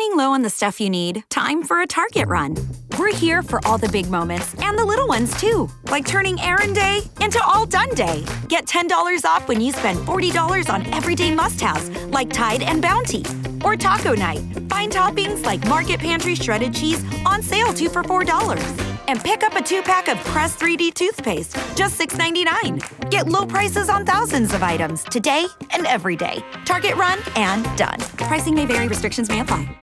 Running low on the stuff you need? Time for a Target run. We're here for all the big moments and the little ones too, like turning errand day into all done day. Get $10 off when you spend $40 on everyday must-haves like Tide and Bounty. Or taco night. Find toppings like Market Pantry shredded cheese on sale 2 for $4. And pick up a 2-pack of Crest 3D toothpaste, just $6.99. Get low prices on thousands of items today and every day. Target run and done. Pricing may vary, restrictions may apply.